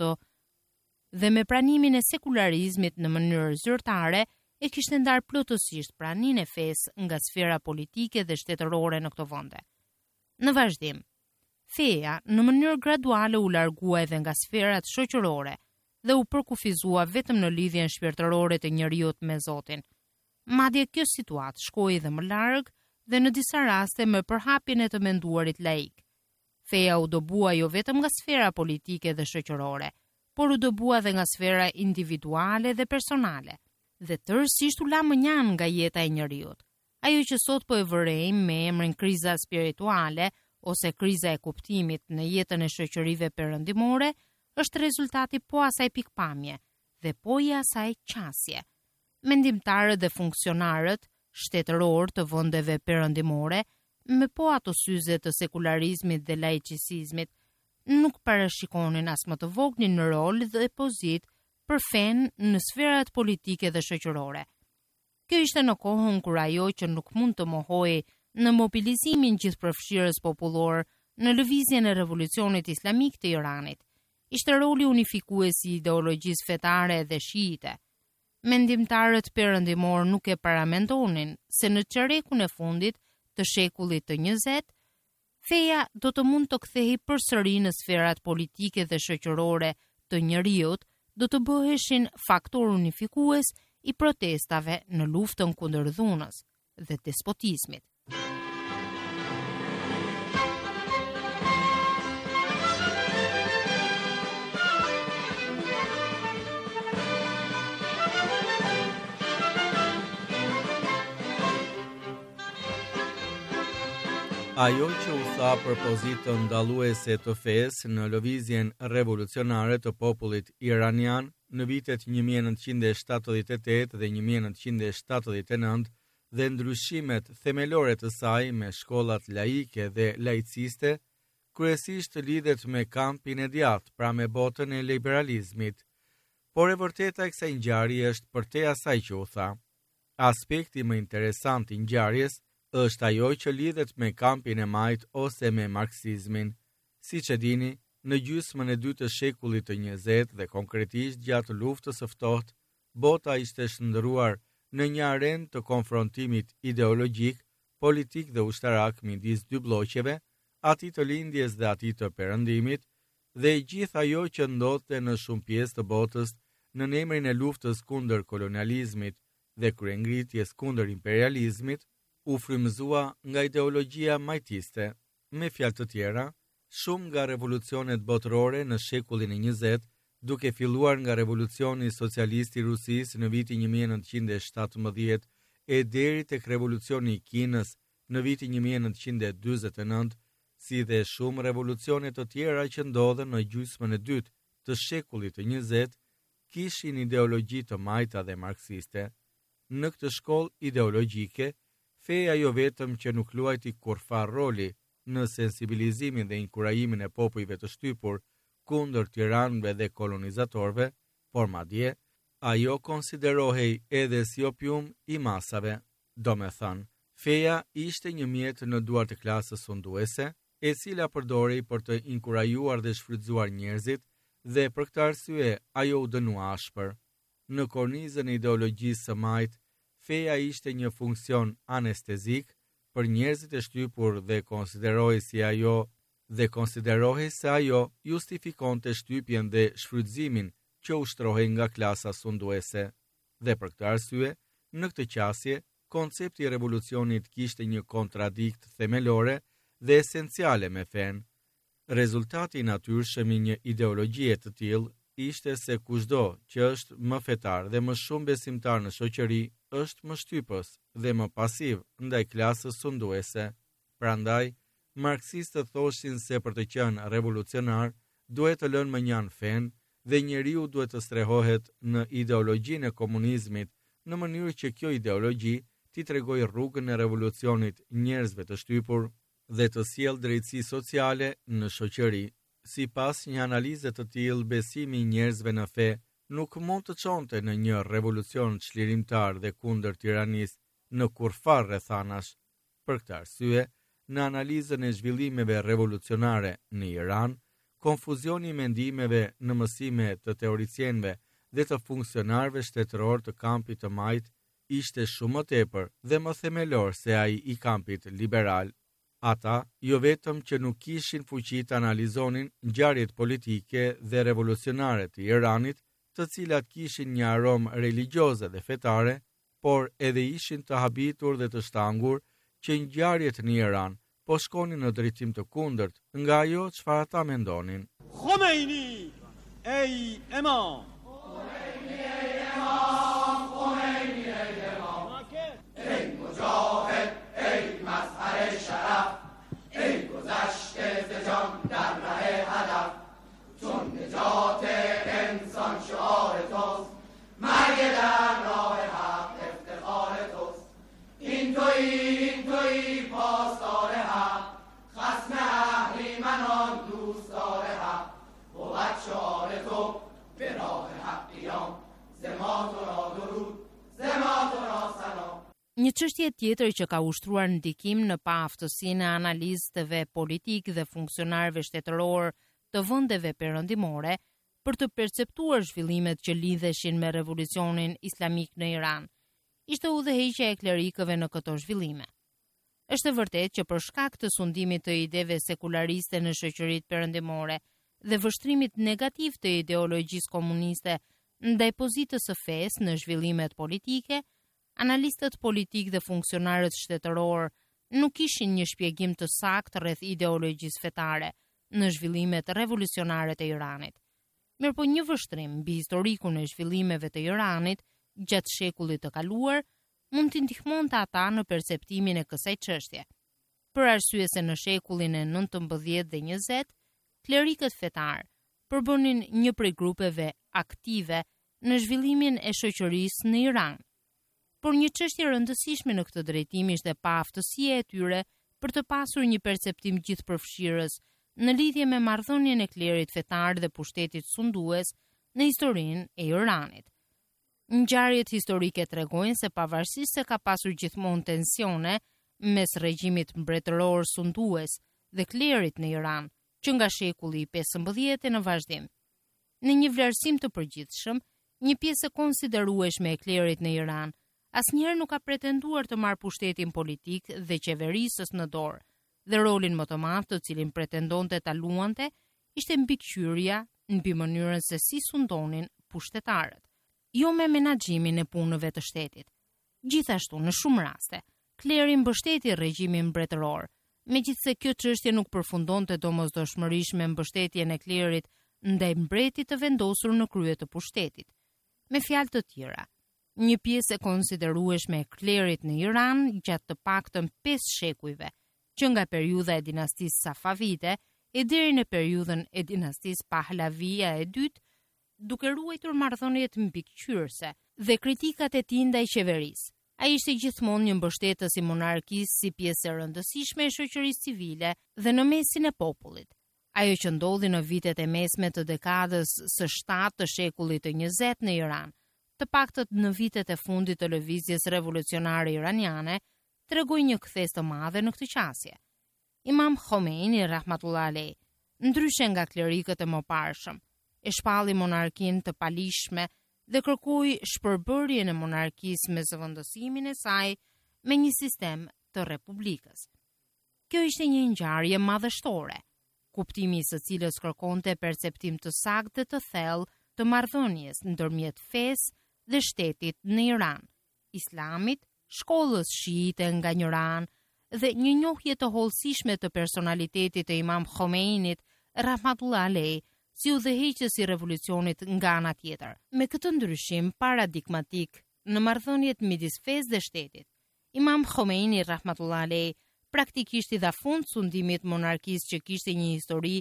në mënyrë zyrtare, e kishte ndarë plotësisht praninë e fesë nga sfera politike dhe shtetërore në këto vende. Në vazhdim, feja në mënyrë graduale u largua edhe nga sferat shoqërore dhe u përkufizua vetëm në lidhjen shpirtërore të njeriut me Zotin. Madje kjo situatë shkoi edhe më larg dhe në disa raste me përhapjen e të menduarit laik. Feja u dobua jo vetëm nga sfera politike dhe shoqërore, por u dobua edhe nga sfera individuale dhe personale, dhe tërësisht u la mënjan nga jeta e njeriut. Ajo që sot po e vërejmë me emrin kriza spirituale ose kriza e kuptimit në jetën e shoqërive perëndimore është rezultati po asaj pikpamje dhe po i asaj qasje. Mendimtarët dhe funksionarët shtetëror të vendeve perëndimore, me po ato syze të sekularizmit dhe laicizmit, nuk parashikonin as më të voglin në rol dhe pozitë për fen në sferat politike dhe shoqërore. Kjo ishte në kohën kur ajo që nuk mund të mohojë në mobilizimin gjithëpërfshirës popullor në lëvizjen e revolucionit islamik të Iranit, ishte roli unifikues i ideologjisë fetare dhe shiite. Mendimtarët perëndimor nuk e paramendonin se në çerekun e fundit të shekullit të 20, feja do të mund të kthehej përsëri në sferat politike dhe shoqërore të njeriut, do të bëheshin faktor unifikues i protestave në luftën kundër dhunës dhe despotizmit. Ajo që u tha për pozitën dalluese të fesë në lëvizjen revolucionare të popullit iranian në vitet 1978 dhe 1979 dhe ndryshimet themelore të saj me shkollat laike dhe laiciste, kryesisht lidhet me kampin e djathtë, pra me botën e liberalizmit. Por e vërteta e kësaj ngjarje është përtej asaj që u tha. Aspekti më interesant i ngjarjes është ajo që lidhet me kampin e majt ose me marksizmin. Siç e dini, në gjysmën e dytë të shekullit të 20 dhe konkretisht gjatë luftës së ftohtë, bota ishte shndërruar në një arenë të konfrontimit ideologjik, politik dhe ushtarak midis dy bloqeve, atij të lindjes dhe atij të perëndimit, dhe gjithë ajo që ndodhte në shumë pjesë të botës në emrin e luftës kundër kolonializmit dhe kryengritjes kundër imperializmit, u frymëzua nga ideologjia majtiste. Me fjalë të tjera, shumë nga revolucionet botërore në shekullin e 20, duke filluar nga revolucioni socialist i Rusisë në vitin 1917 e deri tek revolucioni i Kinës në vitin 1949, si dhe shumë revolucione të tjera që ndodhen në gjysmën e dytë të shekullit të 20, kishin ideologji të majta dhe marksiste. Në këtë shkollë ideologjike, feja jo vetëm që nuk luajti kurrfarë roli në sensibilizimin dhe inkurajimin e popujve të shtypur kundër tiranëve dhe kolonizatorëve, por madje ajo konsiderohej edhe si opium i masave. Domethënë, feja ishte një mjet në duart të klasës sunduese, e cila përdorej për të inkurajuar dhe shfrytzuar njerëzit, dhe për këtë arsye ajo u dënua ashpër. Në kornizën e ideologjisë së majtë, feja ishte një funksion anestezik për njerëzit e shtypur dhe konsiderohej se ajo justifikonte shtypjen dhe shfrytëzimin që ushtrohej nga klasa sunduese. Dhe për këtë arsye, në këtë qasje, koncepti i revolucionit kishte një kontradikt themelore dhe esenciale me fen. Rezultati i natyrshëm i një ideologjie të tillë ishte se kushdo që është më fetar dhe më shumë besimtar në shoqëri është më shtypës dhe më pasiv ndaj klasës sunduese. Prandaj, marksistët thoshin se për të qenë revolucionar duhet të lënë mënjan fen dhe njeriu duhet të strehohet në ideologjinë e komunizmit në mënyrë që kjo ideologji t'i tregojë rrugën e revolucionit njerëzve të shtypur dhe të sjellë drejtësi sociale në shoqëri. Sipas një analize të tillë, besimi i njerëzve në fe nuk mund të çonte në një revolucion çlirimtar dhe kundër tiranisë në kurrfarë rrethanash. Për këtë arsye, në analizën e zhvillimeve revolucionare në Iran, konfuzioni i mendimeve në mësime të teoricienëve dhe të funksionarëve shtetëror të kampit të majt ishte shumë më tepër dhe më themelor se ai i kampit liberal. Ata, jo vetëm që nuk kishin fuqi të analizonin ngjarjet politike dhe revolucionare të Iranit, të cilat kishin një aromë religjioze dhe fetare, por edhe ishin të habitur dhe të shtangur që ngjarjet në Iran po shkonin në drejtim të kundërt nga ajo çfarë ata mendonin. خمینی ای امام خمینی ای امام خمینی ای امام ای مجاهد ای مظهر شرف ای گذشته ز جان در ره هدف چون نجات انسان شعار توست مرگ در راه حق افتخار توست این تویی پاسدار حق خصم اهریمنان دوستدار حق بود شعار تو به راه حقیان ز ما تو را درود ز ما تو را سلام. Një çështje tjetër që ka ushtruar ndikim në paaftësinë e analistëve politik dhe funksionarëve shtetëror të vendeve perëndimore për të perceptuar zhvillimet që lidheshin me revolucionin islamik në Iran, ishte udhëheqja e klerikëve në këto zhvillime. Është e vërtetë që për shkak të sundimit të ideve sekulariste në shoqëritë perëndimore dhe vështrimit negativ të ideologjisë komuniste ndaj pozitës së fesë në zhvillimet politike, analistët politik dhe funksionarët shtetëror nuk kishin një shpjegim të saktë rreth ideologjisë fetare në zhvillimet revolucionare të Iranit. Mirëpo një vështrim mbi historikun e zhvillimeve të Iranit gjatë shekullit të kaluar mund t'i ndihmonte ata në perceptimin e kësaj çështje. Për arsye se në shekullin e 19 dhe 20, klerikët fetar përbënin një prej grupeve aktive në zhvillimin e shoqërisë në Iran. Por një çështje rëndësishme në këtë drejtim ishte paaftësia e tyre për të pasur një perceptim gjithëpërfshirës në lidhje me marrëdhënien e klerit fetar dhe pushtetit sundues në historinë e Iranit. Ngjarjet historike tregojnë se pavarësisht se ka pasur gjithmonë tensione mes regjimit mbretëror sundues dhe klerit në Iran, që nga shekulli i 15 në vazhdim, në një vlerësim të përgjithshëm, një pjesë konsiderueshme e klerit në Iran asnjëherë nuk ka pretenduar të marrë pushtetin politik dhe qeverisës në dorë, dhe rolin më të madh të cilin pretendonte ta luante ishte mbikëqyrja mbi mënyrën se si sundonin pushtetarët, jo me menaxhimin e punëve të shtetit. Gjithashtu, në shumë raste, kleri mbështeti regjimin mbretëror, megjithse kjo çështje nuk përfundonte domosdoshmërisht me mbështetjen e klerit ndaj mbretit të vendosur në krye të pushtetit. Me fjalë të tjera, një pjesë e konsiderueshme e klerit në Iran gjatë të paktën 5 shekujve, që nga periudha e dinastisë Safavide e deri në periudhën e dinastisë Pahlavia e dytë, duke ruajtur marrëdhëniet mbikëqyrëse dhe kritikat e tij ndaj qeverisë. Ai ishte gjithmonë një mbështetës i monarkisë si pjesë e rëndësishme e shoqërisë civile dhe në mesin e popullit. Ajo që ndodhi në vitet e mesme të dekadës së 7 të shekullit të 20 në Iran, të paktën në vitet e fundit të lëvizjes revolucionare iraniane, tregoi një kthes të madhe në këtë qasje. Imam Khomeini rahmatullah alej, ndryshe nga klerikët e mëparshëm, e shpalli monarkinë të palishme dhe kërkoi shpërbërjen e monarkisë me zëvendësimin e saj me një sistem të republikës. Kjo ishte një ngjarje madhështore, kuptimi i së cilës kërkonte perceptim të saktë dhe të thellë të marrëdhënies ndërmjet fesë dhe shtetit në Iran, islamit, shkollës shiite nga njëran dhe një njohje të hollësishme të personalitetit të Imam Khomeinit rahmatullah alej, si udhëheqës i revolucionit nga ana tjetër. Me këtë ndryshim paradigmatik në marrëdhëniet midis fesë dhe shtetit, Imam Khomeini rahmatullah alej praktikisht i dha fund sundimit monarkisë që kishte një histori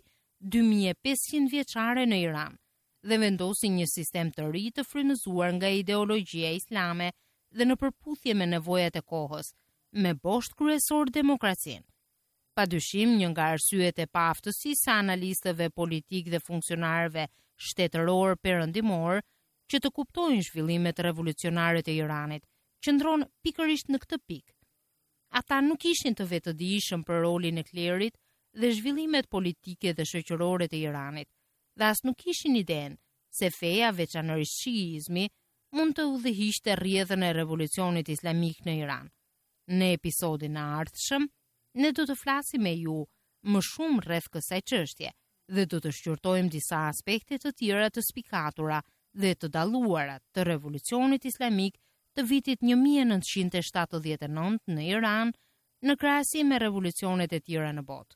2500 vjeçare në Iran dhe vendosi një sistem të ri të frymëzuar nga ideologjia islame dhe në përputhje me nevojat e kohës, me bosht kryesor demokracinë. Padyshim, një nga arsyet e paaftësisë së analistëve politik dhe funksionarëve shtetëror perëndimor që të kuptojnë zhvillimet revolucionare të Iranit, qëndron pikërisht në këtë pikë. Ata nuk ishin të vetëdijshëm për rolin e klerit dhe zhvillimet politike dhe shoqërore të Iranit, dhe as nuk kishin idenë se feja, veçanërisht shiizmi, mund të udhëhiqte rrjedhën e revolucionit islamik në Iran. Në episodin e ardhshëm, ne do të flasim me ju më shumë rreth kësaj çështje dhe do të shqyrtojmë disa aspekte të tjera të spikatura dhe të dalluara të revolucionit islamik të vitit 1979 në Iran, në krahasim me revolucionet e tjera në botë.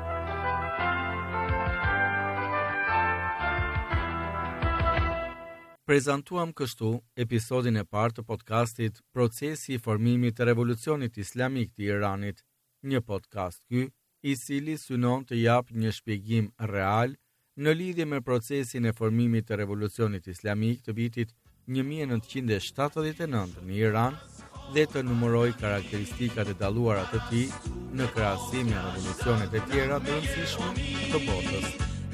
Prezantuam kështu episodin e parë të podcastit Procesi i formimit të revolucionit islamik të Iranit, një podcast ky i cili synon të jap një shpjegim real në lidhje me procesin e formimit të revolucionit islamik të vitit 1979 në Iran dhe të numëroj karakteristikat e dalluara të tij në krahasim me revolucionet e tjera të rëndësishme të botës.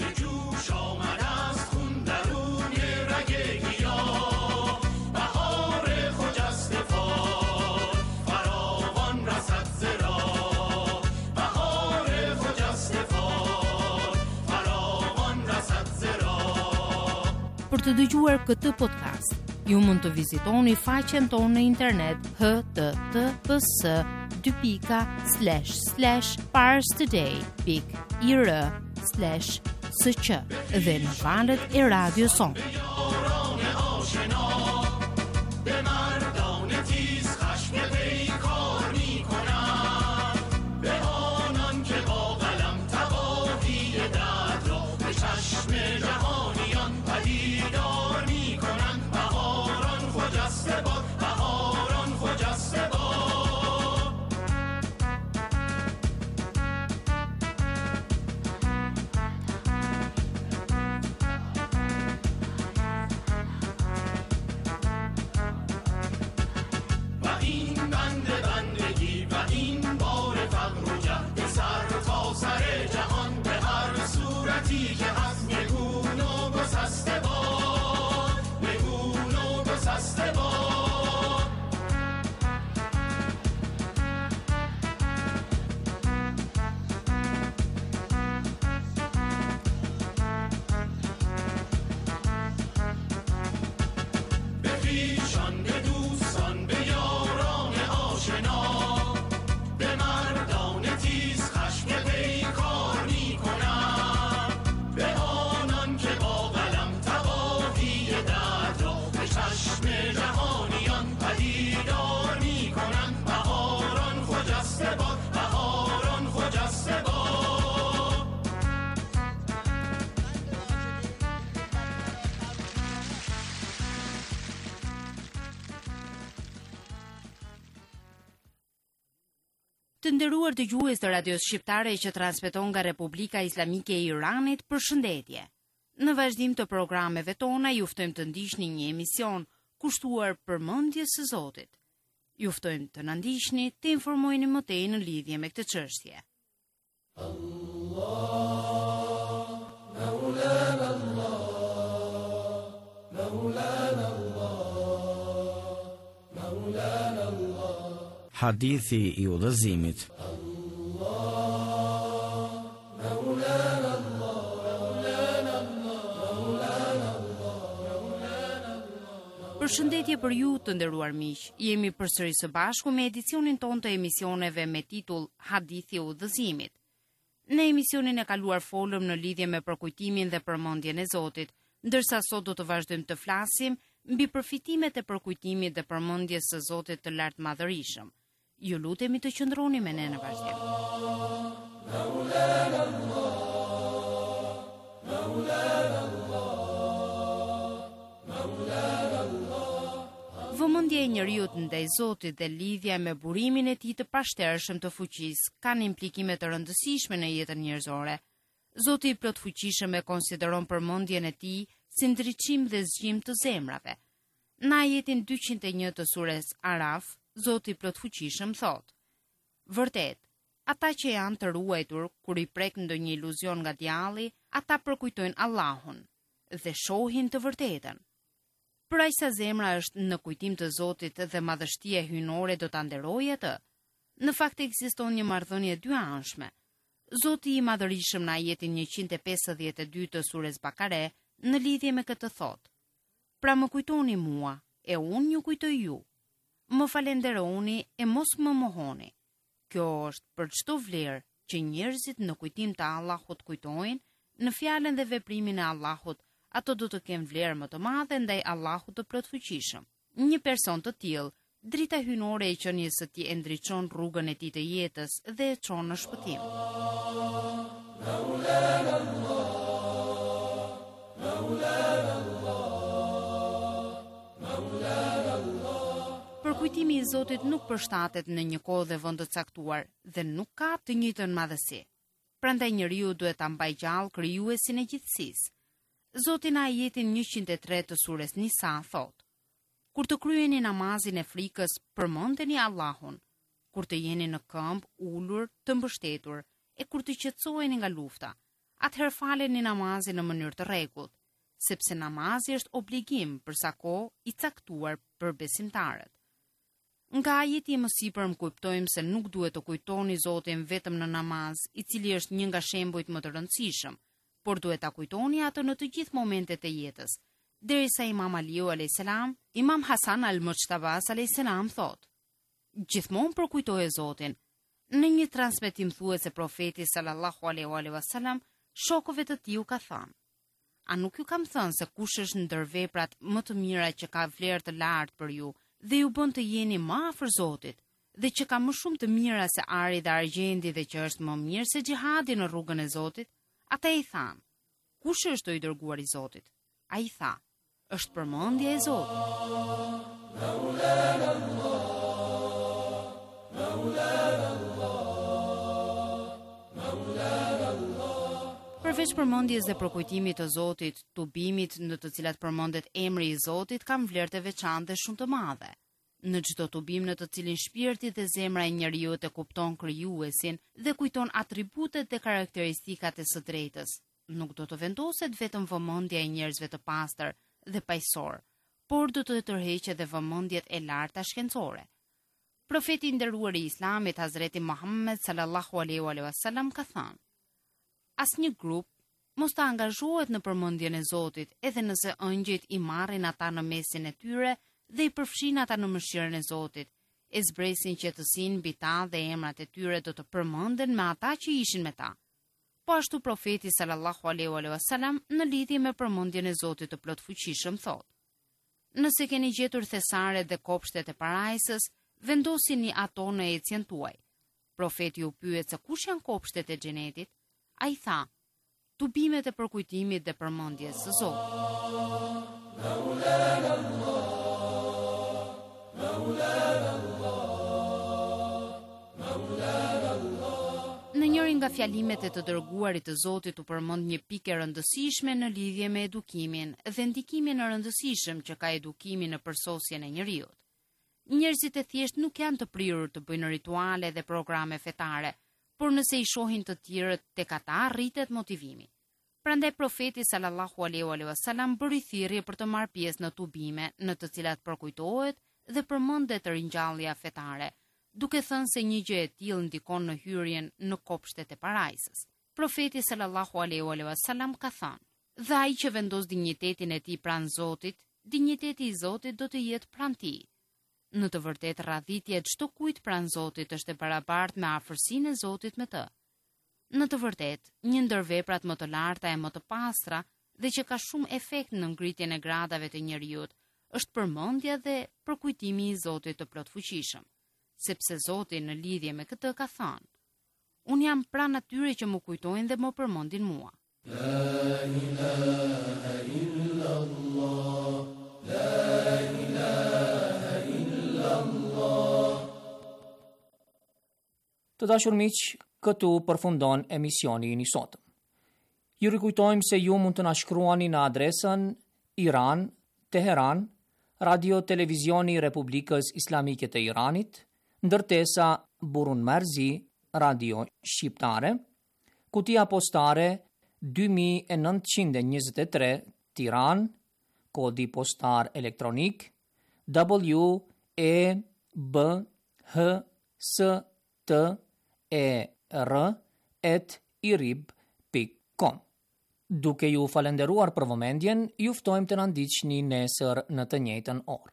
Për të dëgjuar këtë podcast, ju mund të vizitoni faqen tonë në internet https://parstoday.ir/sq dhe në valët e Radio Son. بیدار میکنند بهاران خجسته باد بهاران خجسته باد. Të nderuar dëgjues të radios shqiptare që transmeton nga Republika Islamike e Iranit, përshëndetje. Në vazhdim të programeve tona ju ftojmë të ndiqni një emision kushtuar përmendjes së Zotit. Ju ftojmë të na ndiqni, të informoheni më tej në lidhje me këtë çështje. Hadithi i udhëzimit. Përshëndetje për ju të nderuar miq. Jemi përsëri së bashku me edicionin ton të emisioneve me titull Hadithi i udhëzimit. Në emisionin e kaluar folëm në lidhje me përkujtimin dhe përmendjen e Zotit, ndërsa sot do të vazhdojmë të flasim mbi përfitimet e përkujtimit dhe përmendjes së Zotit të lartë madhërisëm. Ju lutemi të qëndroni me ne në vazhdim. Vëmendja e njeriut ndaj Zotit dhe lidhja me burimin e tij të pashtershëm të fuqisë kanë implikime të rëndësishme në jetën njerëzore. Zoti i plot fuqishëm e konsideron përmendjen e tij si ndriçim dhe zgjim të zemrave. Në ajetin 201 të sures Araf, Zoti i plot fuqishëm thot: Vërtet, ata që janë të ruajtur kur i prek ndonjë iluzion nga djalli, ata përkujtojnë Allahun dhe shohin të vërtetën. Për aq sa zemra është në kujtim të Zotit dhe madhështia hyjnore do ta nderojë atë. Në fakt ekziston një marrëdhënie dyanshme. Zoti i madhërisëm në ajetin 152 të sures Bakare në lidhje me këtë thot: Pra më kujtoni mua, e unë ju kujtoj ju. Më falenderoni e mos më mohoni. Kjo është për çdo vlerë që njerëzit në kujtim të Allahut kujtojnë, në fjalën dhe veprimin e Allahut, ato do të kenë vlerë më të madhe ndaj Allahut të plotfuqishëm. Një person të tillë, drita hyjnore e qenies së tij e ndriçon rrugën e tij të jetës dhe e çon në shpëtim. Përkujtimi i Zotit nuk përshtatet në një kohë dhe vend të caktuar dhe nuk ka të njëjtën madhësi. Prandaj njeriu duhet ta mbajë gjallë krijuesin e gjithësisë. Zoti në ajetin 103 të sures Nisa thot: Kur të kryeni namazin e frikës, përmendeni Allahun, kur të jeni në këmbë, ulur, të mbështetur, e kur të qetësoheni nga lufta, atëherë faleni namazin në mënyrë të rregullt, sepse namazi është obligim për sa kohë i caktuar për besimtarët. Nga ajeti më sipër më kuptojmë se nuk duhet të kujtoni Zotin vetëm në namaz, i cili është një nga shembujt më të rëndësishëm, por duhet ta kujtoni atë në të gjithë momentet e jetës. Derisa Imam Aliu a.s., Imam Hasan al-Mujtabas a.s. thot: Gjithmonë përkujtoje Zotin. Në një transmetim thuhet se profeti sallallahu alaihi wasallam shokëve të tij u ka thënë: A nuk ju kam thënë se kush është ndër veprat më të mira që ka vlerë të lartë për ju dhe ju bën të jeni më afër Zotit, dhe që ka më shumë të mira se ari dhe argjendi dhe që është më mirë se xhihadi në rrugën e Zotit? Ata i thanë: Kush është i dërguar i Zotit? Ai tha: Është përmendja e Zotit. Përveç përmendjes dhe përkujtimit të Zotit, tubimit në të cilat përmendet emri i Zotit kanë vlerë të veçantë dhe shumë të madhe. Në çdo tubim në të cilin shpirti dhe zemra e njeriu e kupton krijuesin dhe kujton atributet dhe karakteristikat e së drejtës, nuk do të vendoset vetëm vëmendja e njerëzve të pastër dhe paqësor, por do të tërheqet edhe vëmendjet e larta shkencore. Profeti i nderuar i Islamit Hazreti Muhammed sallallahu alaihi wasallam ka thënë: Asnjë grup mos të angazhohet në përmendjen e Zotit, edhe nëse ëngjëjt i marrin ata në mesin e tyre dhe i përfshin ata në mëshirën e Zotit, e zbresin qetësinë mbi ta dhe emrat e tyre do të përmenden me ata që ishin me ta. Po ashtu profeti sallallahu alaihi wasallam në lidhje me përmendjen e Zotit të plotfuqishëm thotë: Nëse keni gjetur thesaret dhe kopshtet e parajsës, vendosini ato në ecjen tuaj. Profeti u pyet se kush janë kopshtet e xhenetit. Ai tha: tubimet e përkujtimit dhe përmendjes së Zotit. Në njërin nga fjalimet e të dërguarit të Zotit u përmend një pikë e rëndësishme në lidhje me edukimin dhe ndikimin e rëndësishëm që ka edukimi në përsosjen e njeriut. Njerëzit e thjesht nuk janë të prirur të bëjnë rituale dhe programe fetare, por nëse i shohin të tjerët, tek ata rritet motivimi. Prandaj profeti sallallahu alaihi wasallam bëri thirrje për të marrë pjesë në tubime në të cilat përkujtohet dhe përmendet ringjallja fetare, duke thënë se një gjë e tillë ndikon në hyrjen në kopshtet e parajsës. Profeti sallallahu alaihi wasallam ka thënë: "Dhe ai që vendos dinjitetin e tij pranë Zotit, dinjiteti i Zotit do të jetë pranë tij." Në të vërtetë, radhitja e çdo kujt pranë Zotit është e barabartë me afërsinë e Zotit me të. Në të vërtetë, një ndër veprat më të larta e më të pastra dhe që ka shumë efekt në ngritjen e gradave të njeriut, është përmendja dhe përkujtimi i Zotit të plotfuqishëm, sepse Zoti në lidhje me këtë ka thënë: "Unë jam pranë atyre që më kujtojnë dhe më përmendin mua." La ilaha illallah, la ilaha illallah. Të dashur miq, këtu përfundon emisioni i sotëm. Ju rikujtojmë se ju mund të na shkruani në adresën Iran, Teheran, Radio Televizioni Republikës Islamike të Iranit, ndërtesa Burun Marzi, Radio Shqiptare, kutia postare 2923 Tiran, kodi postar elektronik WEBHSTER@irib.com. Duke ju falenderuar për vëmendjen, ju ftojmë të na ndiqni nesër në të njëjtën orë.